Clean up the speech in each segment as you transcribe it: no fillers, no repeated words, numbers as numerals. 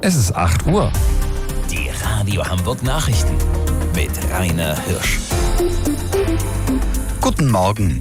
Es ist 8 Uhr. Die Radio Hamburg Nachrichten mit Rainer Hirsch. Guten Morgen.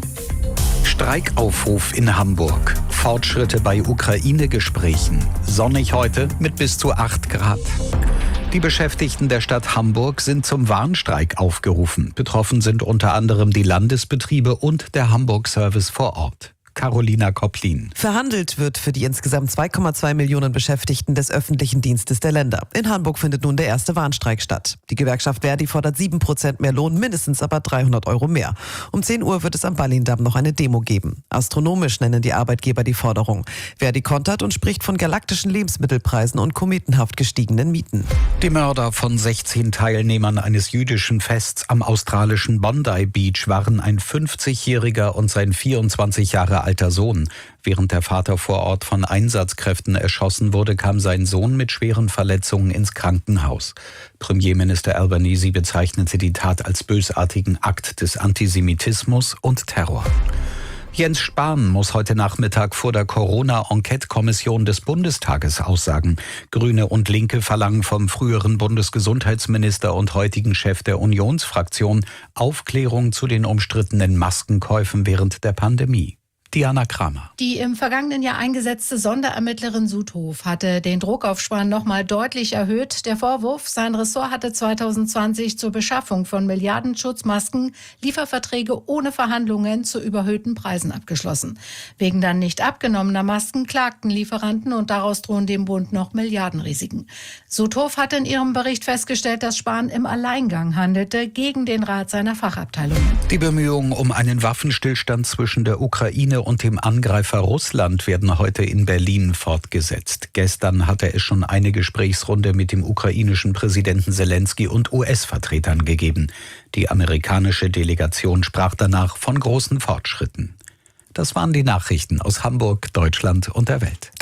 Streikaufruf in Hamburg. Fortschritte bei Ukraine-Gesprächen. Sonnig heute mit bis zu 8 Grad. Die Beschäftigten der Stadt Hamburg sind zum Warnstreik aufgerufen. Betroffen sind unter anderem die Landesbetriebe und der Hamburg-Service vor Ort. Carolina Kopplin. Verhandelt wird für die insgesamt 2,2 Millionen Beschäftigten des öffentlichen Dienstes der Länder. In Hamburg findet nun der erste Warnstreik statt. Die Gewerkschaft Verdi fordert 7% mehr Lohn, mindestens aber 300 € mehr. Um 10 Uhr wird es am Ballindamm noch eine Demo geben. Astronomisch nennen die Arbeitgeber die Forderung. Verdi kontert und spricht von galaktischen Lebensmittelpreisen und kometenhaft gestiegenen Mieten. Die Mörder von 16 Teilnehmern eines jüdischen Fests am australischen Bondi Beach waren ein 50-jähriger und sein 24 Jahre alter Sohn. Während der Vater vor Ort von Einsatzkräften erschossen wurde, kam sein Sohn mit schweren Verletzungen ins Krankenhaus. Premierminister Albanese bezeichnete die Tat als bösartigen Akt des Antisemitismus und Terror. Jens Spahn muss heute Nachmittag vor der Corona-Enquete-Kommission des Bundestages aussagen. Grüne und Linke verlangen vom früheren Bundesgesundheitsminister und heutigen Chef der Unionsfraktion Aufklärung zu den umstrittenen Maskenkäufen während der Pandemie. Diana Kramer. Die im vergangenen Jahr eingesetzte Sonderermittlerin Sudhof hatte den Druck auf Spahn nochmal deutlich erhöht. Der Vorwurf, sein Ressort hatte 2020 zur Beschaffung von Milliarden Schutzmasken Lieferverträge ohne Verhandlungen zu überhöhten Preisen abgeschlossen. Wegen dann nicht abgenommener Masken klagten Lieferanten und daraus drohen dem Bund noch Milliardenrisiken. Sudhof hatte in ihrem Bericht festgestellt, dass Spahn im Alleingang handelte, gegen den Rat seiner Fachabteilungen. Die Bemühungen um einen Waffenstillstand zwischen der Ukraine und dem Angreifer Russland werden heute in Berlin fortgesetzt. Gestern hatte es schon eine Gesprächsrunde mit dem ukrainischen Präsidenten Zelensky und US-Vertretern gegeben. Die amerikanische Delegation sprach danach von großen Fortschritten. Das waren die Nachrichten aus Hamburg, Deutschland und der Welt.